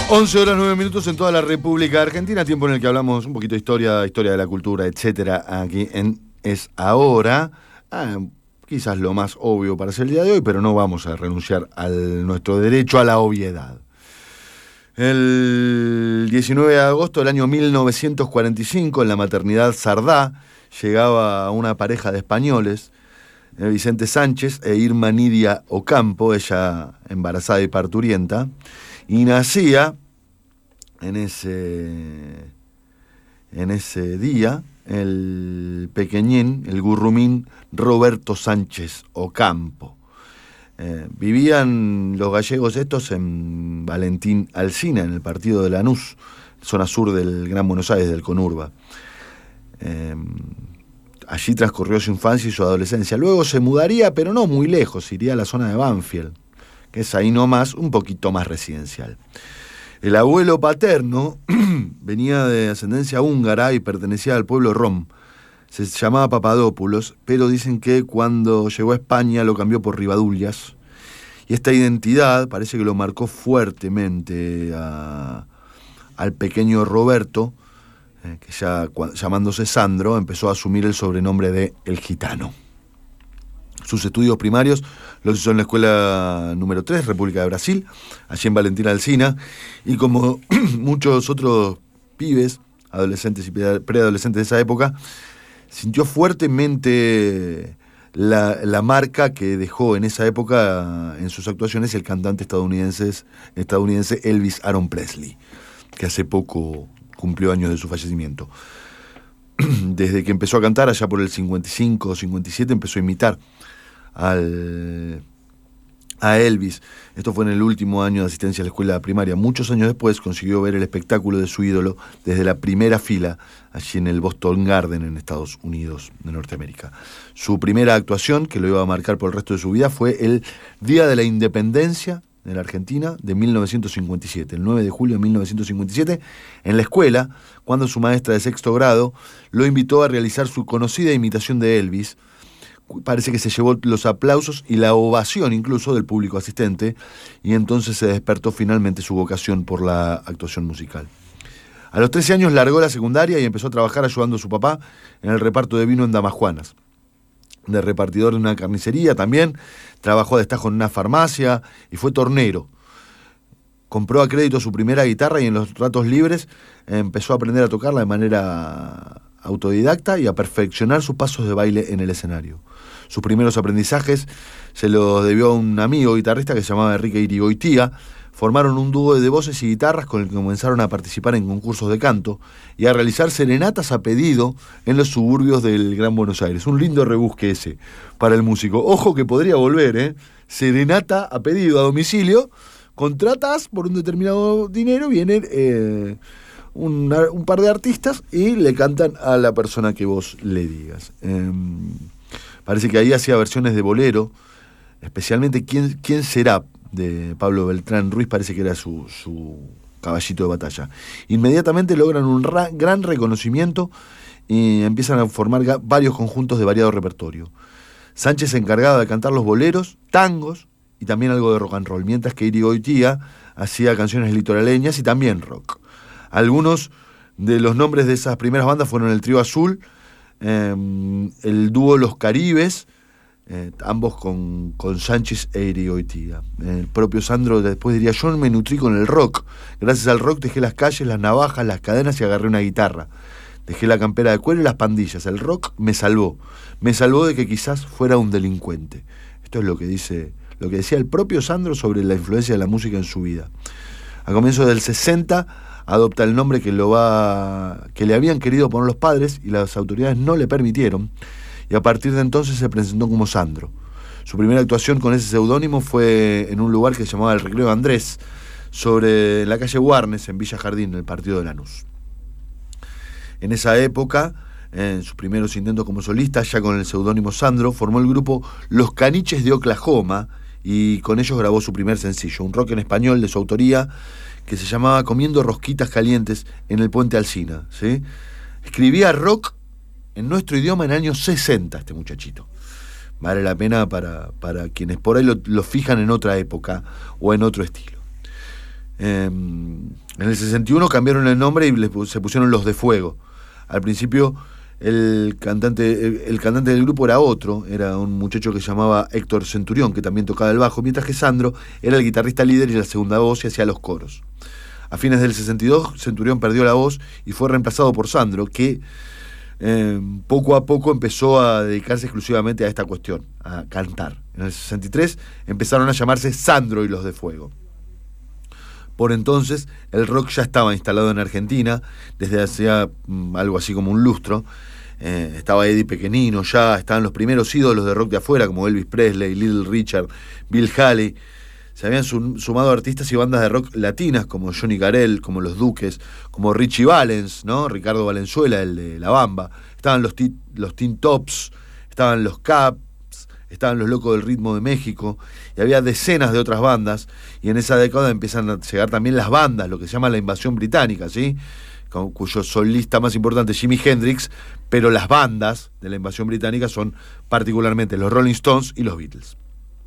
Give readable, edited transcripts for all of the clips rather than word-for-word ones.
11 horas 9 minutos en toda la República Argentina, tiempo en el que hablamos un poquito de historia de la cultura, etcétera, aquí en Es Ahora. Quizás lo más obvio para ser el día de hoy, pero no vamos a renunciar a nuestro derecho a la obviedad. El 19 de agosto del año 1945, en la maternidad Sardá, llegaba una pareja de españoles, Vicente Sánchez e Irma Nidia Ocampo, ella embarazada y parturienta, y nacía en ese día el pequeñín, el gurrumín Roberto Sánchez Ocampo. Vivían los gallegos estos en Valentín Alsina, en el partido de Lanús, zona sur del Gran Buenos Aires, del Conurba. Allí transcurrió su infancia y su adolescencia. Luego se mudaría, pero no muy lejos, iría a la zona de Banfield, que es ahí nomás, un poquito más residencial. El abuelo paterno venía de ascendencia húngara y pertenecía al pueblo rom. Se llamaba Papadopoulos, pero dicen que cuando llegó a España lo cambió por Rivadullas. Y esta identidad parece que lo marcó fuertemente al pequeño Roberto, que ya llamándose Sandro, empezó a asumir el sobrenombre de El Gitano. Sus estudios primarios los hizo en la escuela número 3, República de Brasil, allí en Valentín Alsina, y como muchos otros pibes, adolescentes y preadolescentes de esa época, sintió fuertemente la marca que dejó en esa época en sus actuaciones el cantante estadounidense Elvis Aaron Presley, que hace poco cumplió años de su fallecimiento. Desde que empezó a cantar, allá por el 55 o 57, empezó a imitar a Elvis. Esto fue en el último año de asistencia a la escuela primaria. Muchos años después consiguió ver el espectáculo de su ídolo desde la primera fila, allí en el Boston Garden, en Estados Unidos de Norteamérica. Su primera actuación, que lo iba a marcar por el resto de su vida, fue el Día de la Independencia de la Argentina de 1957, el 9 de julio de 1957, en la escuela, cuando su maestra de sexto grado lo invitó a realizar su conocida imitación de Elvis. Parece que se llevó los aplausos y la ovación incluso del público asistente, y entonces se despertó finalmente su vocación por la actuación musical. A los 13 años largó la secundaria y empezó a trabajar ayudando a su papá en el reparto de vino en Damajuanas. De repartidor de una carnicería también, trabajó a destajo en una farmacia y fue tornero. Compró a crédito su primera guitarra y en los ratos libres empezó a aprender a tocarla de manera autodidacta y a perfeccionar sus pasos de baile en el escenario. Sus primeros aprendizajes se los debió a un amigo guitarrista que se llamaba Enrique Irigoitía. Formaron un dúo de voces y guitarras con el que comenzaron a participar en concursos de canto y a realizar serenatas a pedido en los suburbios del Gran Buenos Aires. Un lindo rebusque ese para el músico. Ojo que podría volver, serenata a pedido a domicilio, contratas por un determinado dinero, vienen un par de artistas y le cantan a la persona que vos le digas. Parece que ahí hacía versiones de bolero, especialmente ¿Quién será?, de Pablo Beltrán Ruiz, parece que era su caballito de batalla. Inmediatamente logran un gran reconocimiento y empiezan a formar varios conjuntos de variado repertorio. Sánchez se encargaba de cantar los boleros, tangos y también algo de rock and roll, mientras que Irigoitía hacía canciones litoraleñas y también rock. Algunos de los nombres de esas primeras bandas fueron el Trío Azul, el dúo Los Caribes, ambos con Sánchez e Irigoitía. El propio Sandro después diría: yo me nutrí con el rock. Gracias al rock dejé las calles, las navajas, las cadenas y agarré una guitarra. Dejé la campera de cuero y las pandillas. El rock me salvó. Me salvó de que quizás fuera un delincuente. Esto es lo que decía el propio Sandro sobre la influencia de la música en su vida. A comienzos del 60 adopta el nombre que le habían querido poner los padres y las autoridades no le permitieron, y a partir de entonces se presentó como Sandro. Su primera actuación con ese seudónimo fue en un lugar que se llamaba el Recreo Andrés, sobre la calle Warnes, en Villa Jardín, en el partido de Lanús. En esa época, en sus primeros intentos como solista, ya con el seudónimo Sandro, formó el grupo Los Caniches de Oklahoma, y con ellos grabó su primer sencillo, un rock en español de su autoría, que se llamaba Comiendo Rosquitas Calientes en el Puente Alsina, ¿sí? Escribía rock en nuestro idioma en el año 60, este muchachito. Vale la pena para quienes por ahí lo fijan en otra época o en otro estilo. En el 61 cambiaron el nombre y se pusieron Los de Fuego. Al principio el cantante del grupo era otro, era un muchacho que se llamaba Héctor Centurión, que también tocaba el bajo, mientras que Sandro era el guitarrista líder y la segunda voz y hacía los coros. A fines del 62, Centurión perdió la voz y fue reemplazado por Sandro, que poco a poco empezó a dedicarse exclusivamente a esta cuestión, a cantar. En el 63 empezaron a llamarse Sandro y Los de Fuego. Por entonces, el rock ya estaba instalado en Argentina, desde hacía algo así como un lustro. Estaba Eddie Pequenino, ya estaban los primeros ídolos de rock de afuera, como Elvis Presley, Little Richard, Bill Haley. Se habían sumado artistas y bandas de rock latinas, como Johnny Carell, como Los Duques, como Richie Valens, ¿no? Ricardo Valenzuela, el de La Bamba. Estaban los Teen Tops, estaban los Caps, estaban los Locos del Ritmo de México, y había decenas de otras bandas, y en esa década empiezan a llegar también las bandas, lo que se llama la invasión británica, ¿sí? Cuyo solista más importante es Jimi Hendrix, pero las bandas de la invasión británica son particularmente los Rolling Stones y los Beatles.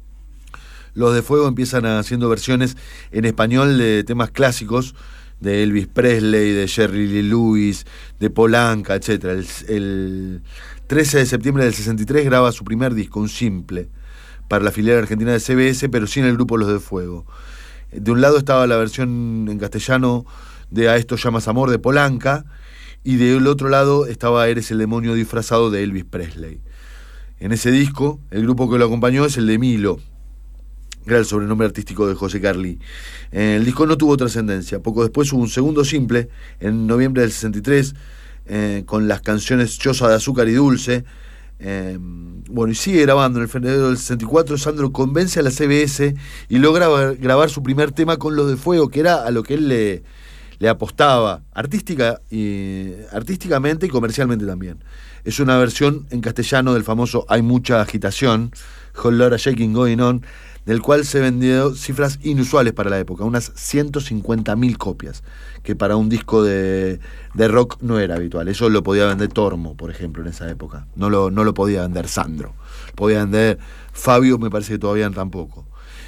Los de Fuego empiezan haciendo versiones en español de temas clásicos de Elvis Presley, de Jerry Lee Lewis, de Polanca, etc. El 13 de septiembre del 63 graba su primer disco, un simple, para la filial argentina de CBS, pero sin el grupo Los de Fuego. De un lado estaba la versión en castellano de A esto llamas amor de Polanca, y del otro lado estaba Eres el demonio disfrazado de Elvis Presley. En ese disco, el grupo que lo acompañó es el de Milo, era el sobrenombre artístico de José Carlí. El disco no tuvo trascendencia. Poco después hubo un segundo simple, en noviembre del 63, con las canciones Choza de Azúcar y Dulce. Y sigue grabando. En el febrero del 64, Sandro convence a la CBS y logra grabar su primer tema con Los de Fuego, que era a lo que él le apostaba artísticamente y comercialmente también. Es una versión en castellano del famoso Hay mucha agitación, Whole Lotta Shaking Going On, del cual se vendió cifras inusuales para la época, unas 150.000 copias, que para un disco de rock no era habitual. Eso lo podía vender Tormo, por ejemplo, en esa época. No lo podía vender Sandro. Podía vender Fabio, me parece que todavía tampoco.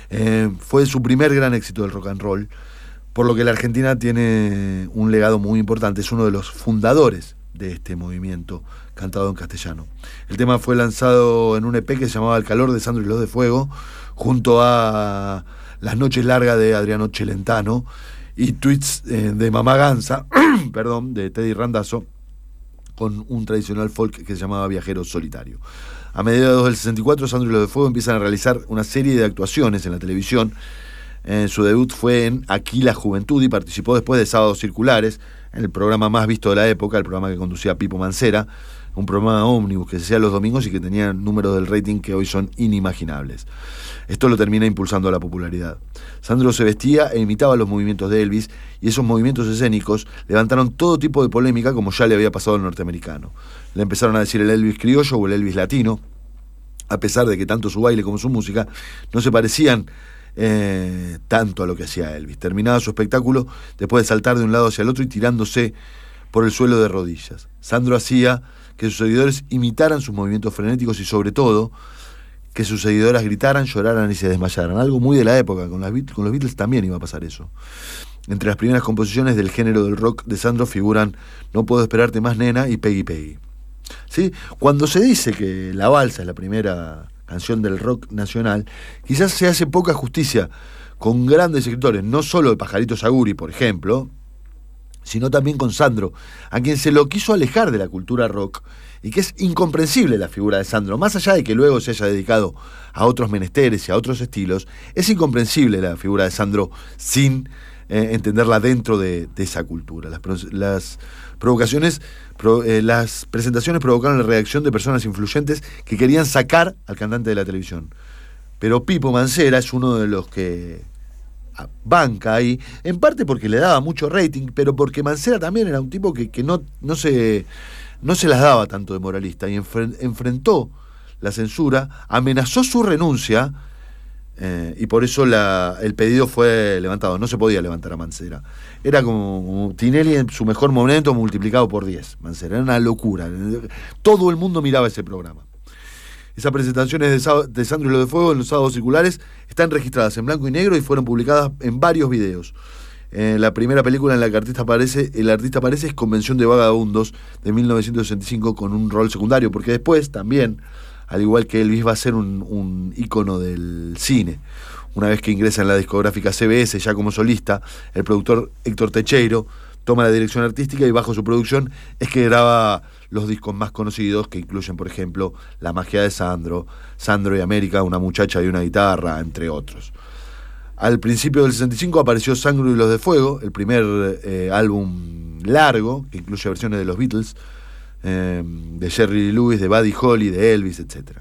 Fue su primer gran éxito del rock and roll, por lo que la Argentina tiene un legado muy importante. Es uno de los fundadores de este movimiento cantado en castellano. El tema fue lanzado en un EP que se llamaba El calor de Sandro y Los de Fuego, junto a Las noches largas de Adriano Celentano y Tweets de Mamá Gansa, de Teddy Randazzo, con un tradicional folk que se llamaba Viajero Solitario. A mediados del 64, Sandro y Los de Fuego empiezan a realizar una serie de actuaciones en la televisión. Su debut fue en Aquí la Juventud y participó después de Sábados Circulares, en el programa más visto de la época, el programa que conducía Pipo Mancera, un programa ómnibus que se hacía los domingos y que tenía números del rating que hoy son inimaginables. Esto lo termina impulsando a la popularidad. Sandro se vestía e imitaba los movimientos de Elvis, y esos movimientos escénicos levantaron todo tipo de polémica, como ya le había pasado al norteamericano. Le empezaron a decir el Elvis criollo o el Elvis latino, a pesar de que tanto su baile como su música no se parecían tanto a lo que hacía Elvis. Terminaba su espectáculo después de saltar de un lado hacia el otro y tirándose por el suelo de rodillas. Sandro hacía que sus seguidores imitaran sus movimientos frenéticos y, sobre todo, que sus seguidoras gritaran, lloraran y se desmayaran. Algo muy de la época. Con los Beatles también iba a pasar eso. Entre las primeras composiciones del género del rock de Sandro figuran No puedo esperarte más, nena, y Peggy Peggy. ¿Sí? Cuando se dice que La Balsa es la primera canción del rock nacional, quizás se hace poca justicia con grandes escritores, no solo de Pajarito Saguri, por ejemplo, sino también con Sandro, a quien se lo quiso alejar de la cultura rock, y que es incomprensible la figura de Sandro. Más allá de que luego se haya dedicado a otros menesteres y a otros estilos, es incomprensible la figura de Sandro sin entenderla dentro de esa cultura. Las presentaciones provocaron la reacción de personas influyentes que querían sacar al cantante de la televisión. Pero Pipo Mancera es uno de los que banca ahí, en parte porque le daba mucho rating, pero porque Mancera también era un tipo que no se las daba tanto de moralista, y enfrentó la censura, amenazó su renuncia, y por eso el pedido fue levantado. No se podía levantar a Mancera. Era como Tinelli en su mejor momento multiplicado por 10. Mancera era una locura. Todo el mundo miraba ese programa. Esas presentaciones de Sandro y Los de Fuego en los Sábados Circulares están registradas en blanco y negro y fueron publicadas en varios videos. La primera película en la que el artista aparece es Convención de Vagabundos de 1965 con un rol secundario, porque después también, al igual que Elvis, va a ser un ícono del cine. Una vez que ingresa en la discográfica CBS ya como solista, el productor Héctor Techeiro toma la dirección artística y bajo su producción es que graba los discos más conocidos, que incluyen, por ejemplo, La magia de Sandro, Sandro y América, Una muchacha y una guitarra, entre otros. Al principio del 65 apareció Sangre y los de Fuego, el primer álbum largo, que incluye versiones de los Beatles, de Jerry Lee Lewis, de Buddy Holly, de Elvis, etc.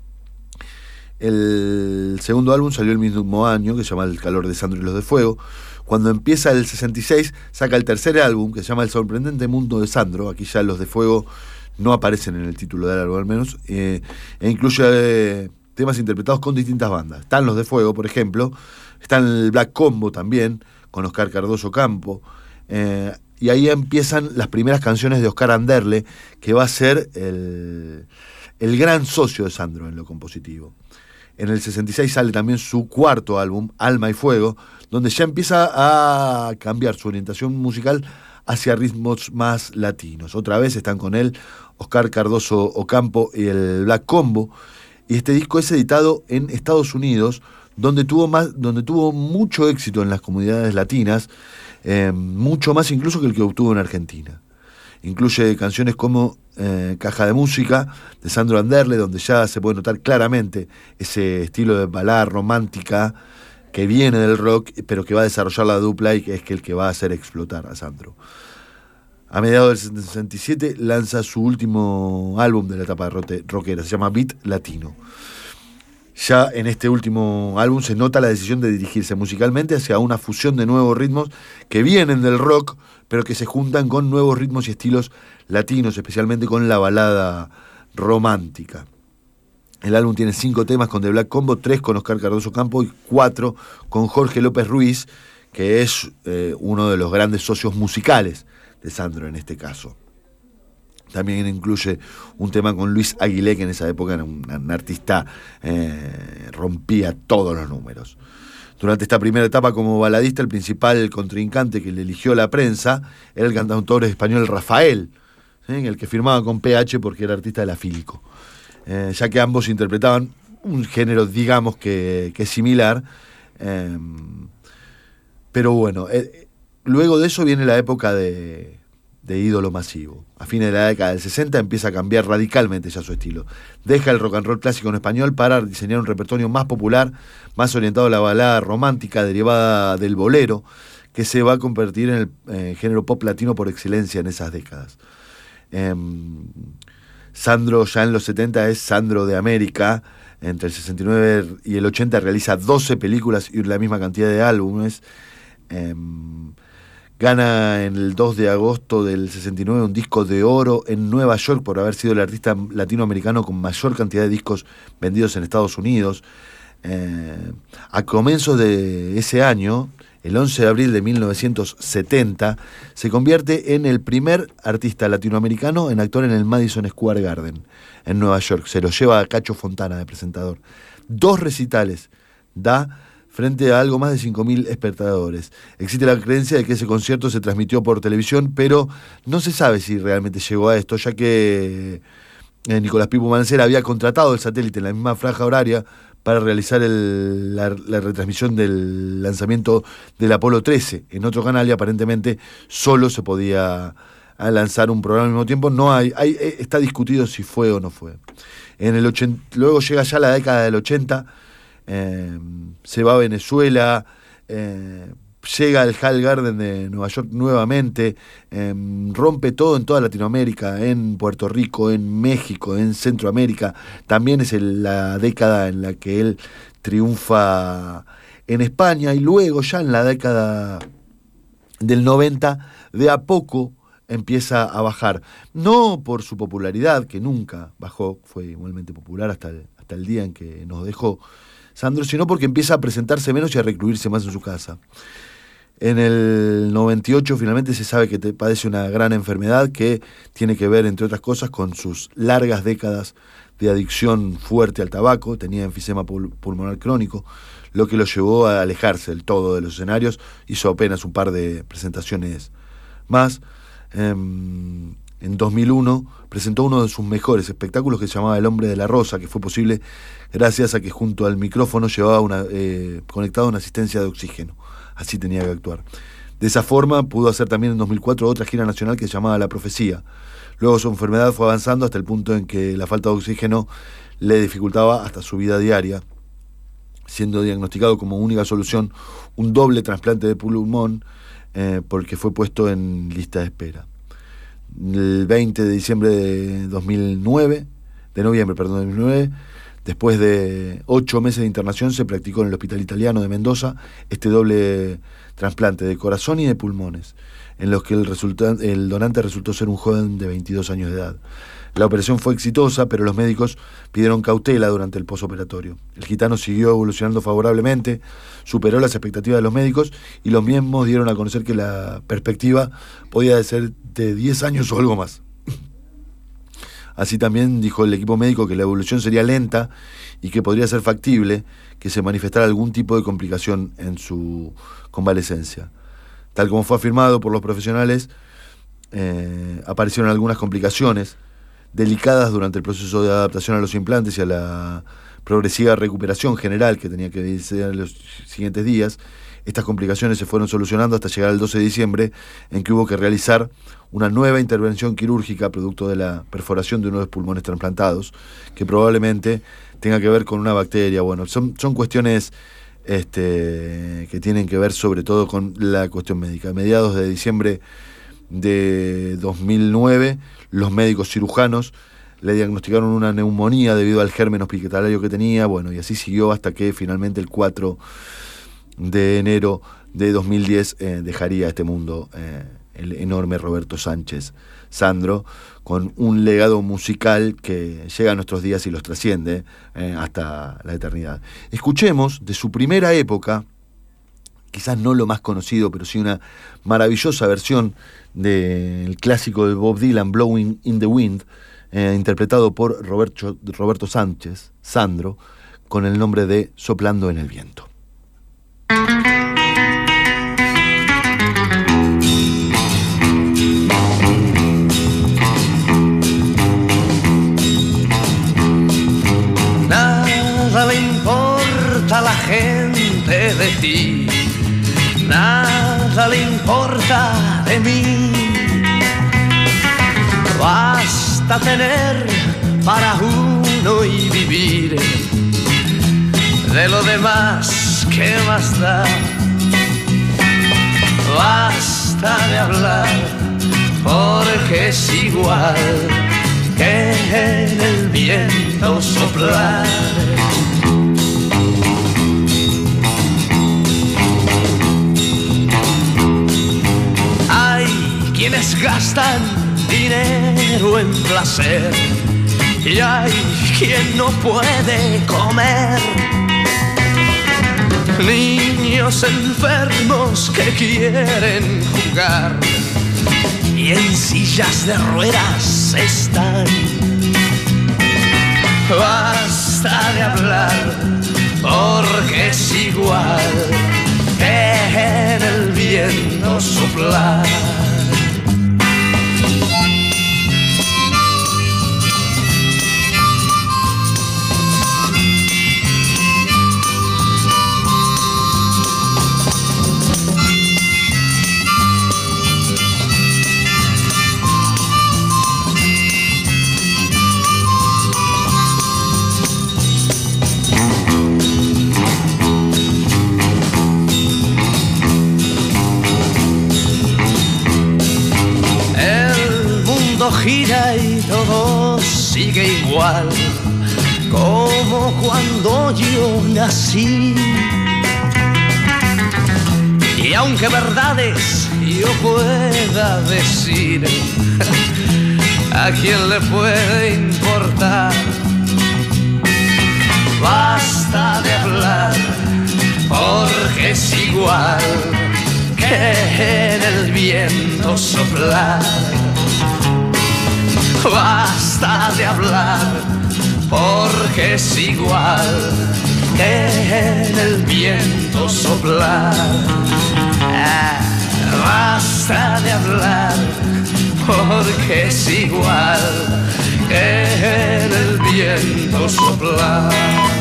El segundo álbum salió el mismo año, que se llama El calor de Sandro y los de Fuego. Cuando empieza el 66, saca el tercer álbum, que se llama El sorprendente mundo de Sandro. Aquí ya los de Fuego no aparecen en el título del álbum, al menos, e incluye temas interpretados con distintas bandas. Están los de Fuego, por ejemplo, está el Black Combo también, con Oscar Cardoso Campo, y ahí empiezan las primeras canciones de Oscar Anderle, que va a ser el gran socio de Sandro en lo compositivo. En el 66 sale también su cuarto álbum, Alma y Fuego, donde ya empieza a cambiar su orientación musical hacia ritmos más latinos. Otra vez están con él Oscar Cardoso Ocampo y el Black Combo, y este disco es editado en Estados Unidos, donde tuvo mucho éxito en las comunidades latinas, mucho más incluso que el que obtuvo en Argentina. Incluye canciones como Caja de Música, de Sandro Anderle, donde ya se puede notar claramente ese estilo de balada romántica que viene del rock, pero que va a desarrollar la dupla y que es el que va a hacer explotar a Sandro. A mediados del 67 lanza su último álbum de la etapa rockera, se llama Beat Latino. Ya en este último álbum se nota la decisión de dirigirse musicalmente hacia una fusión de nuevos ritmos que vienen del rock, pero que se juntan con nuevos ritmos y estilos latinos, especialmente con la balada romántica. El álbum tiene 5 temas con The Black Combo, 3 con Oscar Cardoso Campo y 4 con Jorge López Ruiz, que es uno de los grandes socios musicales de Sandro en este caso. También incluye un tema con Luis Aguilé, que en esa época era un artista, rompía todos los números. Durante esta primera etapa como baladista, el principal contrincante que le eligió la prensa era el cantautor español Rafael, el que firmaba con PH porque era artista de la Fílico, ya que ambos interpretaban un género, digamos, que es similar, pero bueno, luego de eso viene la época de ídolo masivo. A fines de la década del 60 empieza a cambiar radicalmente ya su estilo. Deja el rock and roll clásico en español para diseñar un repertorio más popular, más orientado a la balada romántica derivada del bolero, que se va a convertir en el género pop latino por excelencia en esas décadas. Sandro ya en los 70 es Sandro de América. Entre el 69 y el 80 realiza 12 películas y la misma cantidad de álbumes. Gana en el 2 de agosto del 69 un disco de oro en Nueva York por haber sido el artista latinoamericano con mayor cantidad de discos vendidos en Estados Unidos. A comienzos de ese año, el 11 de abril de 1970, se convierte en el primer artista latinoamericano en actuar en el Madison Square Garden, en Nueva York. Se lo lleva a Cacho Fontana de presentador. 2 recitales da frente a algo más de 5.000 espectadores. Existe la creencia de que ese concierto se transmitió por televisión, pero no se sabe si realmente llegó a esto, ya que Nicolás Pipo Mancera había contratado el satélite en la misma franja horaria para realizar la retransmisión del lanzamiento del Apolo 13 en otro canal, y aparentemente solo se podía lanzar un programa al mismo tiempo. Está discutido si fue o no fue. Luego llega ya la década del 80, se va a Venezuela, llega al Hall Garden de Nueva York nuevamente, rompe todo en toda Latinoamérica, en Puerto Rico, en México, en Centroamérica. También es la década en la que él triunfa en España, y luego ya en la década del 90 de a poco empieza a bajar. No por su popularidad, que nunca bajó, fue igualmente popular hasta el día en que nos dejó Sandro, sino porque empieza a presentarse menos y a recluirse más en su casa. En el 98 finalmente se sabe que padece una gran enfermedad que tiene que ver, entre otras cosas, con sus largas décadas de adicción fuerte al tabaco. Tenía enfisema pulmonar crónico, lo que lo llevó a alejarse del todo de los escenarios. Hizo apenas un par de presentaciones más. En 2001 presentó uno de sus mejores espectáculos que se llamaba El Hombre de la Rosa, que fue posible gracias a que junto al micrófono llevaba conectado una asistencia de oxígeno. Así tenía que actuar. De esa forma pudo hacer también en 2004 otra gira nacional que se llamaba La Profecía. Luego su enfermedad fue avanzando hasta el punto en que la falta de oxígeno le dificultaba hasta su vida diaria, siendo diagnosticado como única solución un doble trasplante de pulmón, porque fue puesto en lista de espera. El 20 de diciembre de 2009, después de 8 meses de internación, se practicó en el Hospital Italiano de Mendoza este doble trasplante de corazón y de pulmones, en los que el donante resultó ser un joven de 22 años de edad. La operación fue exitosa, pero los médicos pidieron cautela durante el posoperatorio. El gitano siguió evolucionando favorablemente, superó las expectativas de los médicos y los mismos dieron a conocer que la perspectiva podía ser de 10 años o algo más. Así también dijo el equipo médico que la evolución sería lenta y que podría ser factible que se manifestara algún tipo de complicación en su convalecencia. Tal como fue afirmado por los profesionales, aparecieron algunas complicaciones delicadas durante el proceso de adaptación a los implantes y a la progresiva recuperación general que tenía que irse en los siguientes días. Estas complicaciones se fueron solucionando hasta llegar al 12 de diciembre, en que hubo que realizar una nueva intervención quirúrgica producto de la perforación de uno de los pulmones trasplantados, que probablemente tenga que ver con una bacteria. Bueno, son cuestiones que tienen que ver sobre todo con la cuestión médica. A mediados de diciembre de 2009, los médicos cirujanos le diagnosticaron una neumonía debido al germen hospitalario que tenía, bueno, y así siguió hasta que finalmente el 4 de enero de 2010 dejaría este mundo el enorme Roberto Sánchez Sandro, con un legado musical que llega a nuestros días y los trasciende hasta la eternidad. Escuchemos de su primera época, quizás no lo más conocido, pero sí una maravillosa versión del clásico de Bob Dylan, Blowing in the Wind, interpretado por Roberto Sánchez Sandro, con el nombre de Soplando en el Viento. Nada le importa a la gente de ti, nada le importa de mí. Basta tener para uno y vivir. De lo demás, ¿qué más da? Basta de hablar, porque es igual que en el viento soplar. Hay quienes gastan dinero en placer y hay quien no puede comer. Niños enfermos que quieren jugar y en sillas de ruedas están. Basta de hablar, porque es igual que en el viento soplar. Gira y todo sigue igual como cuando yo nací. Y aunque verdades yo pueda decir, ¿a quién le puede importar? Basta de hablar, porque es igual que en el viento soplar. Basta de hablar, porque es igual que en el viento soplar. Basta de hablar, porque es igual que en el viento soplar.